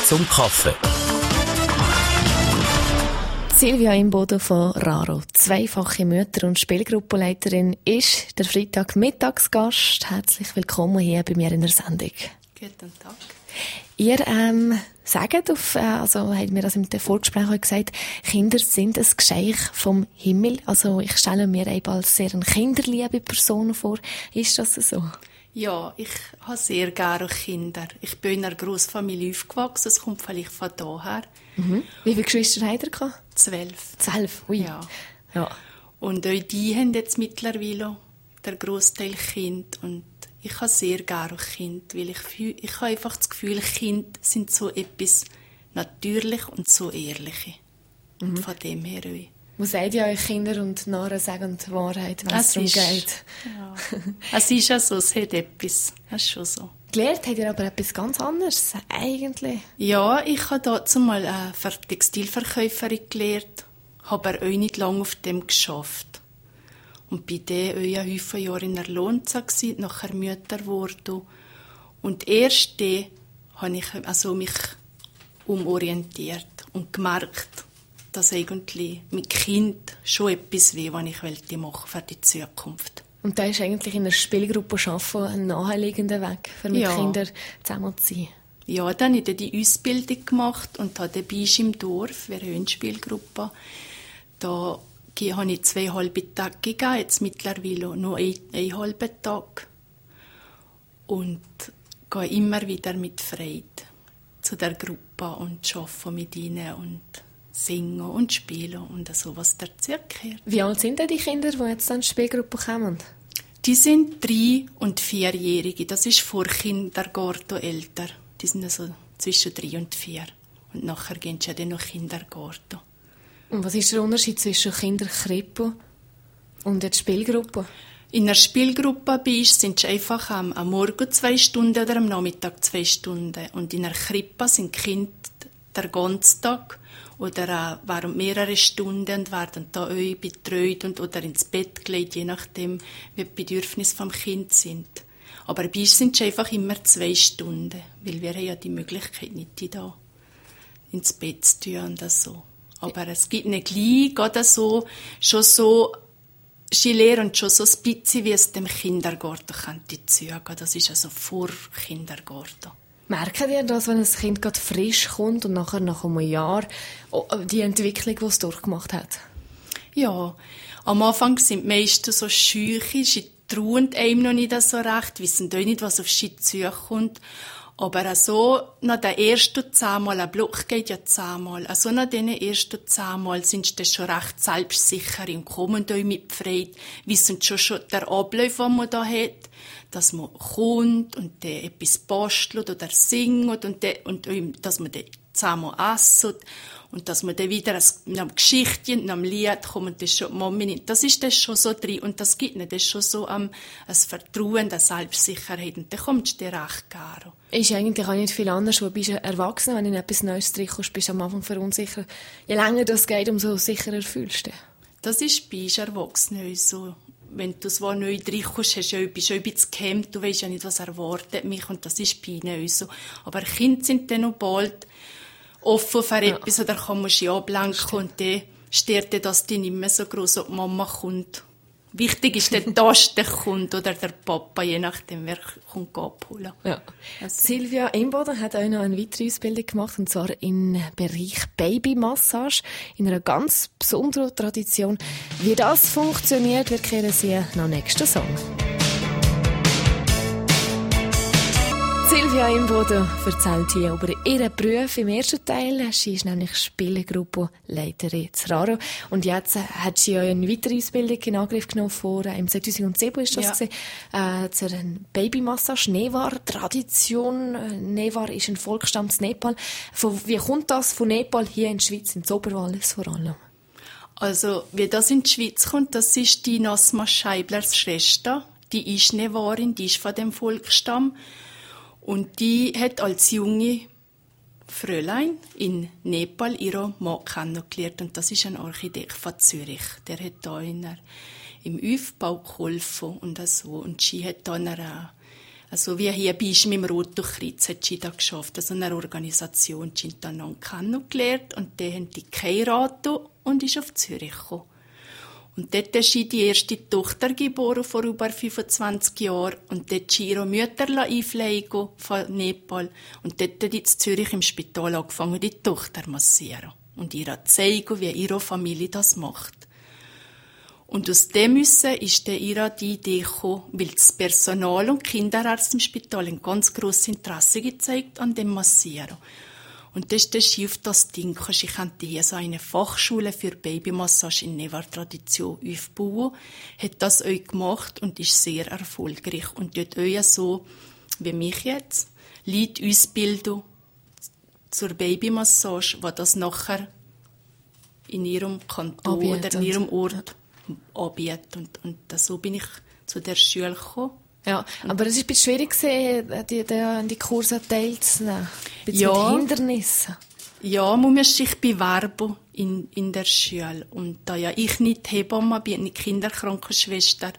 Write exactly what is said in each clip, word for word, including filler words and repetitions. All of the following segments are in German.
zum Kaffee. Silvia Imboden von Raro, zweifache Mutter und Spielgruppenleiterin, ist der Freitagmittagsgast. Herzlich willkommen hier bei mir in der Sendung. Guten Tag. Ihr ähm, sagt, auf, äh, also hat mir das im Vorgespräch auch gesagt, Kinder sind ein Geschenk vom Himmel. Also ich stelle mir eben als sehr eine kinderliebe Person vor. Ist das so? Ja, ich habe sehr gerne Kinder. Ich bin in einer Grossfamilie aufgewachsen, es kommt vielleicht von daher. Mhm. Wie viele Geschwister habt ihr gehabt? Zwölf. Zwölf, ui. Ja. Ja. Und auch die haben jetzt mittlerweile der Grossteil Kind. Und ich habe sehr gerne Kinder, weil ich, fühl, ich habe einfach das Gefühl, Kinder sind so etwas natürlich und so ehrliche. Mhm. Und von dem her auch. Was sagt ihr euch Kinder und Narren sagen die Wahrheit, wenn es darum geht? Ja. Es ist ja so, es hat etwas. Es ist schon so. Gelernt habt ihr aber etwas ganz anderes, eigentlich. Ja, ich habe dazu mal eine Textilverkäuferin gelernt, habe aber auch nicht lange auf dem geschafft. Und bei der auch ein Haufen Jahre in der Lonza gsi, nachher Mutter geworden. Und erst dann habe ich also mich umorientiert und gemerkt, dass eigentlich mit Kind schon etwas will, was ich wollte machen für die Zukunft. Und da ist eigentlich in einer Spielgruppe arbeiten ein naheliegender Weg, für mit ja. Kindern zusammen zu sein. Ja, dann habe ich die Ausbildung gemacht und habe dabei im Dorf, wir haben eine Spielgruppe, da habe ich zwei halbe Tage gegeben, jetzt mittlerweile noch einen, einen halben Tag. Und gehe immer wieder mit Freude zu der Gruppe und arbeite mit ihnen und singen und spielen und so, was dazugehört. Wie alt sind denn die Kinder, die jetzt in die Spielgruppe kommen? Die sind drei- und vierjährige. Das ist vor Kindergarten älter. Die sind also zwischen drei und vier. Und nachher gehen sie ja dann noch Kindergarten. Und was ist der Unterschied zwischen Kinderkrippe und der Spielgruppe? In einer Spielgruppe bei uns sind sie einfach am, am Morgen zwei Stunden oder am Nachmittag zwei Stunden. Und in einer Krippe sind die Kinder der ganzen Tag oder auch während mehrere Stunden und werden da auch betreut und, oder ins Bett gelegt, je nachdem, wie die Bedürfnisse vom Kind sind. Aber bei uns sind sie einfach immer zwei Stunden, weil wir haben ja die Möglichkeit nicht, die da ins Bett zu tun und so. Aber es gibt nicht gleich, gerade so, schon so, sie lernen schon so ein bisschen, wie es dem Kindergarten könnte zugehen. Das ist also vor Kindergarten. Merken ihr das, wenn ein Kind gerade frisch kommt und nachher nach einem Jahr die Entwicklung, die es durchgemacht hat? Ja, am Anfang sind die meisten so scheu, sie trauen einem noch nicht so recht, wissen auch nicht, was auf sie zukommt. Aber so nach den ersten zehnmal, ein Block geht ja zehnmal, also nach diesen ersten zehnmal sind sie schon recht selbstsicher und kommen da mit Freude, wissen schon schon der Ablauf, den man da hat, dass man kommt und der etwas bastelt oder singt und, de, und dass man den zusammen essen und dass man dann wieder nach einem Geschichtchen, nach einem Lied kommt, das schon Mami, das ist das schon so drin und das gibt nicht, das ist schon so um, ein Vertrauen, eine Selbstsicherheit und dann kommt es dir recht gerne. Ist eigentlich auch nicht viel anders, wo bist du erwachsen, wenn du in etwas Neues reinkommst, bist du am Anfang verunsichert. Je länger das geht, umso sicherer fühlst du dich. Das ist bei uns Erwachsenen so. Wenn du so neu reinkommst, hast du bist du ein bisschen gehemmt, du weißt ja nicht, was erwartet mich und das ist bei ihnen so. Aber Kinder sind dann noch bald offen für ja. etwas oder kann man sich ablenken und dann stört dir das nicht mehr so gross, ob die Mama kommt. Wichtig ist der Tast, der kommt oder der Papa, je nachdem, wer kommt abholen. Ja. Also. Silvia Imboden hat auch noch eine weitere Ausbildung gemacht, und zwar im Bereich Babymassage, in einer ganz besonderen Tradition. Wie das funktioniert, wir kehren Sie nach dem nächsten Song. Silvia Imboden erzählt hier über ihren Beruf im ersten Teil. Sie ist nämlich Spielgruppenleiterin zu Raro. Und jetzt hat sie ja eine weitere Ausbildung in Angriff genommen, vor, im zweitausendsieben ist das ja. gewesen, äh, zur Babymassage, Newar-Tradition. Newar ist ein Volksstamm zu Nepal. Von, wie kommt das von Nepal hier in die Schweiz, ins Oberwallis vor allem? Also, wie das in die Schweiz kommt, das ist die Nasma Scheiblers Schwester. Die ist Newarin, die ist von dem Volksstamm. Und die hat als junge Fräulein in Nepal ihren Mann kennengelernt. Und das ist ein Architekt von Zürich. Der hat da in der, im Aufbau geholfen und so. Und sie hat dann eine, Also wie hier bei uns mit dem Rotkreuz hat sie da geschafft. Also eine Organisation, die haben dann kennengelernt und die haben die geheiratet und ist auf Zürich gekommen. Und dort ist sie die erste Tochter geboren, vor über fünfundzwanzig Jahren. Und dort sie ihre Mütter einpflegen von Nepal. Und dort hat sie in Zürich im Spital angefangen, die Tochter zu massieren. Und ihr zeigen, wie ihre Familie das macht. Und aus dem müssen ist dann ihr die Idee gekommen, weil das Personal und Kinderärzte im Spital ein ganz grosses Interesse gezeigt an dem Massieren. Und das ist der Schiff das Ding. Ich könnte hier so eine Fachschule für Babymassage in Nevar-Tradition aufbauen. Hat das euch gemacht und ist sehr erfolgreich. Und dort euch so, wie mich jetzt, Leute ausbilden zur Babymassage, die das nachher in ihrem Kanton Anbietet. oder in ihrem Ort anbietet. Und, und so bin ich zu der Schule gekommen. Ja, aber es war ein bisschen schwierig, die, die, die Kurse teilzunehmen. Ein bisschen Ja. mit Hindernissen. Ja, man muss sich bewerben in, in der Schule. Und da ja ich nicht Hebamme bin, nicht Kinderkrankenschwester,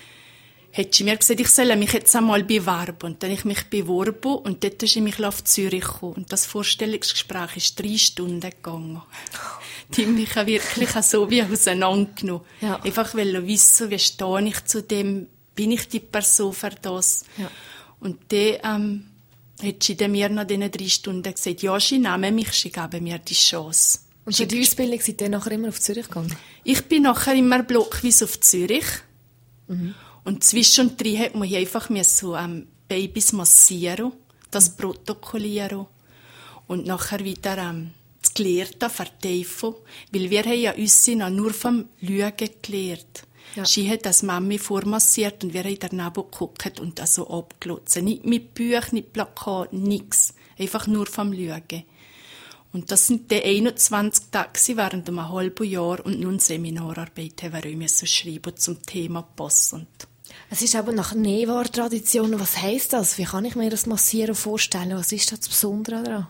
hat sie mir gesagt, ich soll mich jetzt einmal bewerben. Und dann habe ich mich beworben und dort ist ich mich auf Zürich gekommen. Und das Vorstellungsgespräch ist drei Stunden gegangen. Die haben mich wirklich so wie auseinandergenommen. Ja. Einfach weil wissen, wie stehe ich zu dem, bin ich die Person für das. Ja. Und dann ähm, hat sie mir nach diesen drei Stunden gesagt, ja, sie nehmen mich, sie geben mir die Chance. Und für die Ausbildung seid ihr nachher immer auf Zürich gegangen? Ich bin nachher immer blockweise auf Zürich. Mhm. Und zwischendrin hat man hier einfach so ähm, Babys massieren, das protokollieren und nachher wieder ähm, das Gelehrte vertiefen. Weil wir haben ja uns nur vom Lügen gelehrt. Ja. Sie hat das Mami vormassiert und wir haben daneben geguckt und das so abgelotzt. Nicht mit Büchern, nicht Plakat, nichts. Einfach nur vom Lügen. Und das sind die einundzwanzig Tage während einem halben Jahr und nun Seminararbeit haben wir auch schreiben zum Thema passend. Es ist aber nach Nevar-Tradition. Was heisst das? Wie kann ich mir das Massieren vorstellen? Was ist das Besondere daran?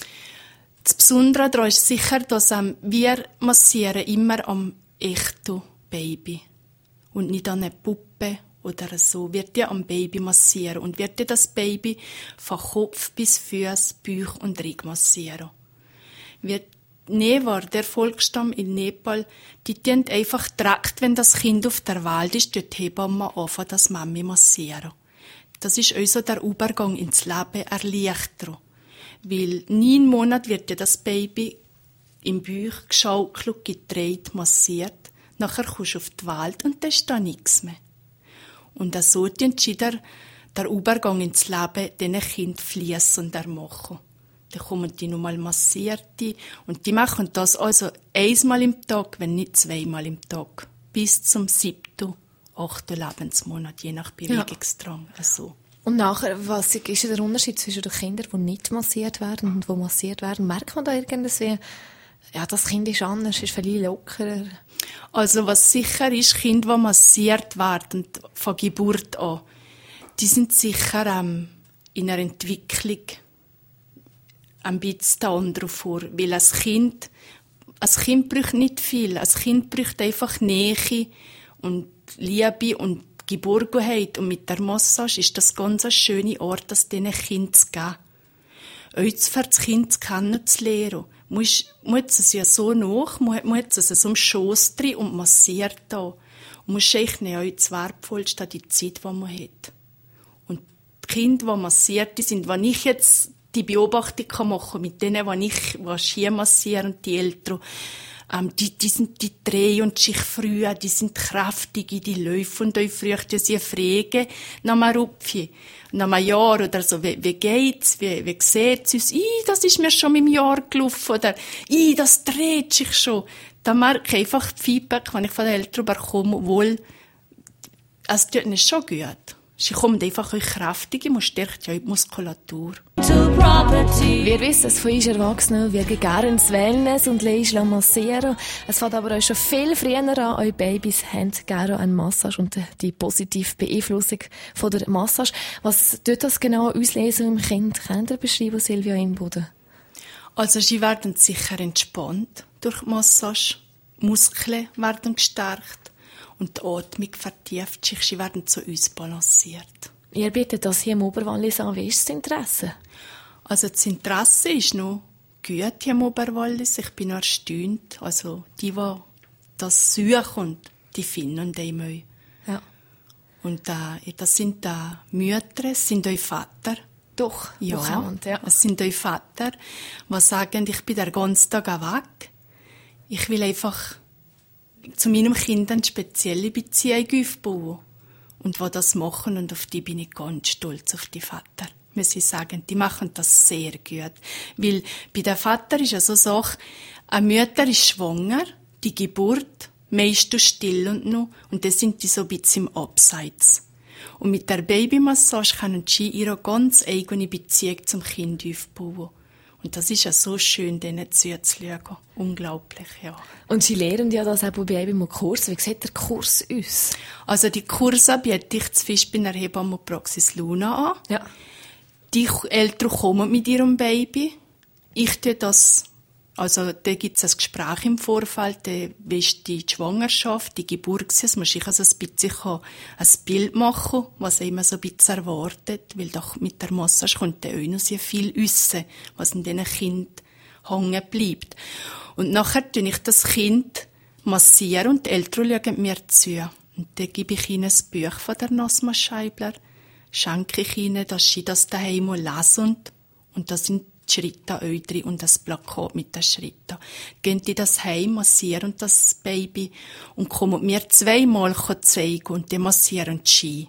Das Besondere daran ist sicher, dass ähm, wir massieren immer am echten Baby und nicht an eine Puppe oder so. Wird ja am Baby massieren und wird ja das Baby von Kopf bis Füße, Bauch und Rücken massieren. Wird Nevar, der Volksstamm in Nepal, die tun einfach direkt, wenn das Kind auf der Welt ist, dort Hebamme anfangen, das Mami massieren. Das ist also der Übergang ins Leben erleichtern. Weil neun Monate wird ja das Baby im Bauch geschaukelt, gedreht, massiert. Nachher kommst du auf die Welt und dann ist da nichts mehr. Und so entschied der, der Übergang ins Leben diesen Kind fließender machen. Dann kommen die nochmal massierte und die machen das also einmal im Tag, wenn nicht zweimal im Tag. Bis zum siebten, achten Lebensmonat, je nach Bewegungsdrang. Ja. Also. Und nachher, was ist der Unterschied zwischen den Kindern, die nicht massiert werden und die massiert werden? Merkt man da irgendwie, ja, das Kind ist anders, ist viel lockerer? Also was sicher ist, Kinder, die massiert werden, von Geburt an, die sind sicher ähm, in einer Entwicklung ein bisschen anders vor. Weil als Kind, als Kind braucht nicht viel. Als Kind braucht einfach Nähe und Liebe und Geborgenheit. Und mit der Massage ist das ganz ein schöner Ort, das diesen Kindern zu geben. Uns für das Kind kennenzulernen. Man muss es ja so nach, man muss es so im Schoss drin und massiert da. Und man muss eigentlich nicht das Wertvollste die Zeit, die man hat. Und die Kinder, die massiert sind, wenn ich jetzt die Beobachtung machen kann mit denen, die ich, die hier massieren, die Eltern, ähm, die, die sind, die drehen und sich früher, die sind kräftige, die laufen und euch früher, die sie fragen, nach einem Rupfi, nach einem Jahr oder so, wie, wie geht's, wie, wie sieht's uns, i, das ist mir schon im Jahr gelaufen, oder, i, das dreht sich schon. Da merke ich einfach das Feedback, wenn ich von den Eltern bekomme, wohl, es tut ihnen schon gut. Sie kommt einfach euch kräftig, man stärkt ja die Muskulatur. Wir wissen es von uns Erwachsenen, wir gehen gerne ins Wellness und lassen massieren. Es fängt aber auch schon viel früher an. Eure Babys haben gerne eine Massage und die positive Beeinflussung von der Massage. Was tut das genau auslesen im Kind? Könnt ihr beschreiben, Silvia Imboden? Also sie werden sicher entspannt durch die Massage. Muskeln werden gestärkt. Und die Atmung vertieft sich, sie werden zu uns balanciert. Ihr bietet das hier im Oberwallis an. Wie ist das Interesse? Also das Interesse ist noch gut hier im Oberwallis. Ich bin erstaunt. Also die, die das suchen, die finden den auch. Ja. Und äh, das sind äh, Mütter, es sind euch Vater. Doch, ja, kommt, ja. Es sind euch Vater, die sagen, ich bin den ganzen Tag weg. Ich will einfach zu meinem Kind eine spezielle Beziehung aufbauen. Und die das machen, und auf die bin ich ganz stolz, auf die Vater. Muss ich sagen, die machen das sehr gut. Weil bei den Vater ist ja so eine Sache, eine Mutter ist schwanger, die Geburt, meistens still und noch, und dann sind die so ein bisschen im Abseits. Und mit der Babymassage können sie ihre ganz eigene Beziehung zum Kind aufbauen. Und das ist ja so schön, denen zuzuschauen. Unglaublich, ja. Und Sie lehren ja das auch bei Baby im Kurs. Wie sieht der Kurs aus? Also die Kurse biete ich zu Fisch bei der Hebammenpraxis Luna an. Ja. Die Eltern kommen mit ihrem Baby. Ich tue das, also da gibt es ein Gespräch im Vorfeld, wie ist die Schwangerschaft, die Geburt, das muss ich also ein bisschen ein Bild machen, was immer so ein bisschen erwartet, weil doch mit der Massage kommt dann auch noch sehr viel wissen, was in diesen Kind hängen bleibt. Und nachher tue ich das Kind massieren und die Eltern schauen mir zu. Und dann gebe ich ihnen ein Buch von der Nasma Scheibler, schenke ich ihnen, dass sie das daheim lesen. Und das sind die Schritte auch drin und das Plakat mit den Schritten. Gehen die das heim, massieren das Baby und kommen mir zweimal zeigen und dann massieren sie.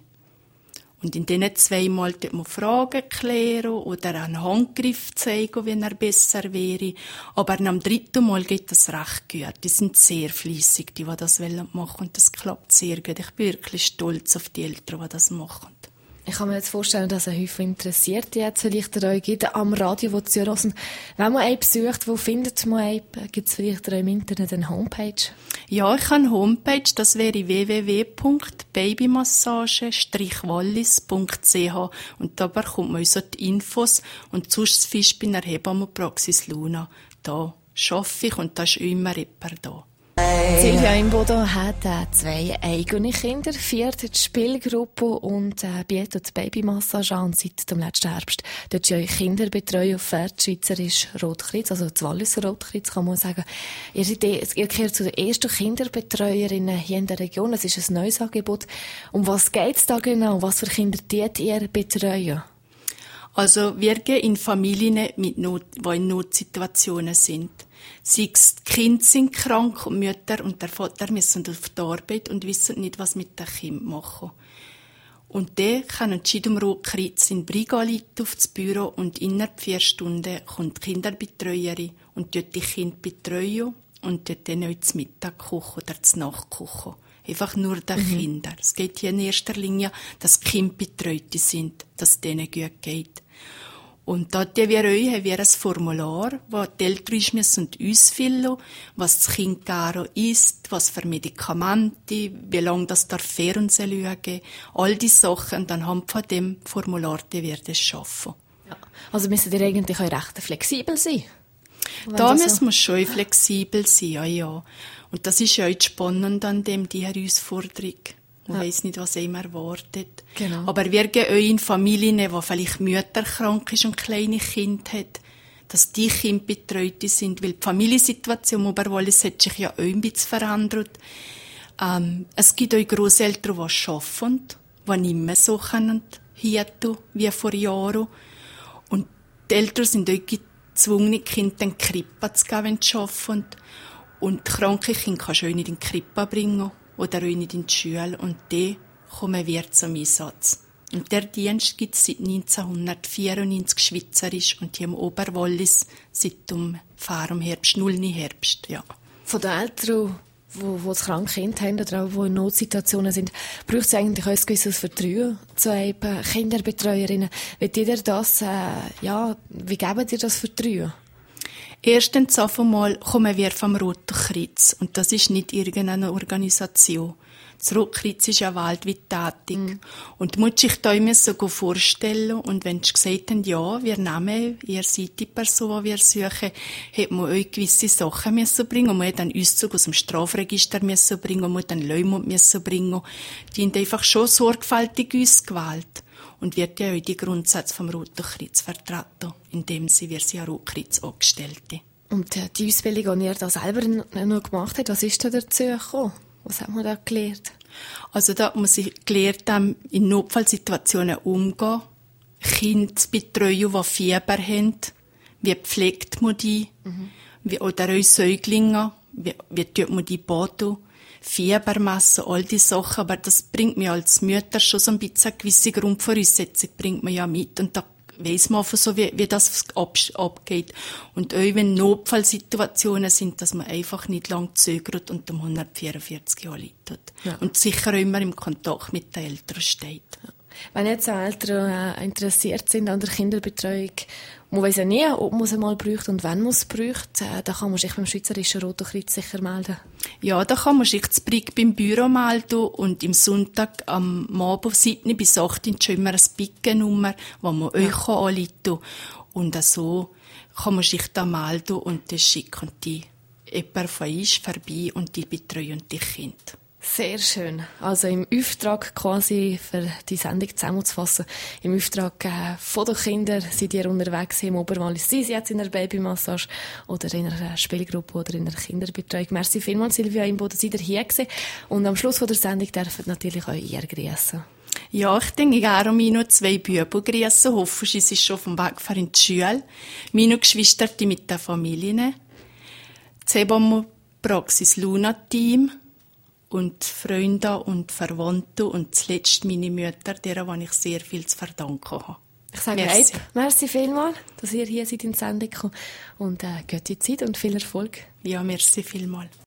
Und in diesen zweimal tut man Fragen klären oder einen Handgriff zeigen, wenn er besser wäre. Aber am dritten Mal geht das recht gut. Die sind sehr fleissig, die, die das machen wollen. Und das klappt sehr gut. Ich bin wirklich stolz auf die Eltern, die das machen. Ich kann mir jetzt vorstellen, dass ein Häufchen Interessierte jetzt vielleicht euch gibt, am Radio, wo zu hören. Wenn man einen besucht, wo findet man einen? Gibt es vielleicht im Internet eine Homepage? Ja, ich habe eine Homepage, das wäre w w w punkt babymassage wallis punkt c h und da bekommt man so die Infos und sonst Fisch bei der Hebammenpraxis Luna. Da arbeite ich und da ist immer jemand da. Silvia Imboden hat äh, zwei eigene Kinder, viert die Spielgruppe und äh, bietet die Babymassage an. Und seit dem letzten Herbst dort sie eure Kinder betreuen auf Pferd, Schweizerisch Rotkreuz, also das Walliser Rotkreuz, kann man sagen. Ihr, seid, ihr gehört zu den ersten Kinderbetreuerinnen hier in der Region. Es ist ein neues Angebot. Um was geht es da genau? Was für Kinder tut ihr betreuen? Also wir gehen in Familien, mit Not, die in Notsituationen sind. Sei es, die Kinder sind krank und die Mütter und der Vater müssen auf die Arbeit und wissen nicht, was mit dem Kind machen. Und dann können die im Rotkreuz in Briga aufs Büro und innerhalb vier Stunden kommt die Kinderbetreuerin und tut die Kinder betreuen und tut dann auch zum Mittag kochen oder zum Nacht kochen. Einfach nur den mhm. Kindern. Es geht hier in erster Linie, dass die Kinder betreut sind, dass es denen gut geht. Und da haben wir euch haben wir ein Formular, das die Eltern müssen ausfüllen, was das Kind gerne isst, was für Medikamente, wie lange das darf Fernsehen schauen, all diese Sachen. Und anhand von dem Formular wird es schaffen. Ja. Also müssen ihr eigentlich auch recht flexibel sein? Da müssen wir schon flexibel sein, ja, ja. Und das ist ja auch spannend an dem, die Herausforderung. Man ja. weiss nicht, was einem erwartet. Genau. Aber wir gehen auch in Familien, wo vielleicht Mutter krank ist und kleine Kinder hat, dass die Kinder betreut sind. Weil die Familiensituation im Oberwallis hat sich ja auch ein bisschen verändert. Ähm, es gibt auch Grosseltern, die arbeiten, die nicht mehr so können hier tun, wie vor Jahren. Und die Eltern sind auch gezwungen, die Kinder in die Krippe zu geben, wenn sie arbeiten. Und kranke Kinder kannst du auch nicht in die Krippe bringen oder auch nicht in die Schule. Und die kommen wir zum Einsatz. Und der Dienst gibt es seit neunzehnhundertvierundneunzig schweizerisch und hier im Oberwallis seit dem Fahren Herbst, nullten Herbst, ja. Von den Eltern, die, die das kranke Kind haben oder auch die in Notsituationen sind, braucht es eigentlich auch ein gewisses Vertrauen zu eben Kinderbetreuerinnen. Wie ihr das, äh, ja, wie geben ihr das Vertrauen? Erstens einmal kommen wir vom Roten Kreuz. Und das ist nicht irgendeine Organisation. Das Rote Kreuz ist ja weltweit tätig. Mm. Und du musst dich da immer so vorstellen. Und wenn sie gesagt haben, ja, wir nehmen, ihr seid die Person, die wir suchen, hat man euch gewisse Sachen müssen bringen. Man hat einen Auszug aus dem Strafregister müssen bringen, man hat einen Leumund müssen bringen. Die haben einfach schon sorgfältig ausgewählt. und wird ja auch die Grundsätze vom Roten Kreuz vertreten, indem sie, wir sind ja Rotkreuz Angestellte. Und äh, die Ausbildung, die ihr da selber noch gemacht habt, was ist da dazu gekommen? Was hat man da gelernt? Also da muss ich gelernt haben, in Notfallsituationen umgehen, Kinder zu betreuen, die Fieber haben, wie pflegt man die, mhm. wie, oder auch Säuglinge, wie, wie tut man die baden, Fieber messen, all diese Sachen, aber das bringt mir als Mutter schon so ein bisschen eine gewisse Grundvoraussetzung, bringt man ja mit, und da weiss man einfach so, wie, wie das ab, abgeht. Und auch wenn Notfallsituationen sind, dass man einfach nicht lang zögert und um hundertvierundvierzig Jahre leidet. Ja. Und sicher auch immer im Kontakt mit den Eltern steht. Ja. Wenn jetzt auch Eltern äh, interessiert sind an der Kinderbetreuung, man weiss ja nie, ob man es einmal braucht und wenn man es braucht, äh, dann kann man sich beim Schweizerischen Roten Kreuz sicher melden. Ja, da kann man sich zu Brig beim Büro melden und im Sonntag am Abend sieben bis acht ist schon immer eine Pickennummer, wo man ja. euch anrufen kann. Und so kann man sich da melden und dann schicken die jemand von uns vorbei und die betreuen die Kinder. Sehr schön. Also im Auftrag quasi, für die Sendung zusammenzufassen, im Auftrag äh, von den Kindern sind ihr unterwegs im Oberwallis. Sie sind jetzt in einer Babymassage oder in einer Spielgruppe oder in einer Kinderbetreuung. Merci vielmals, Silvia Imboden, seid ihr hier gewesen. Und am Schluss von der Sendung dürfen natürlich auch ihr grüßen. Ja, ich denke, ich habe meine zwei Buben grüßen. Hoffe, sie sind schon vom Weg in die Schule. Meine Geschwister mit den Familien. Das Hebammenpraxis Luna-Team. Und Freunde und Verwandte und zuletzt meine Mütter, deren ich sehr viel zu verdanken habe. Ich sage merci. Hey, merci vielmals, dass ihr hier seid in die Sendung gekommen. Und äh, gute Zeit und viel Erfolg. Ja, merci vielmals.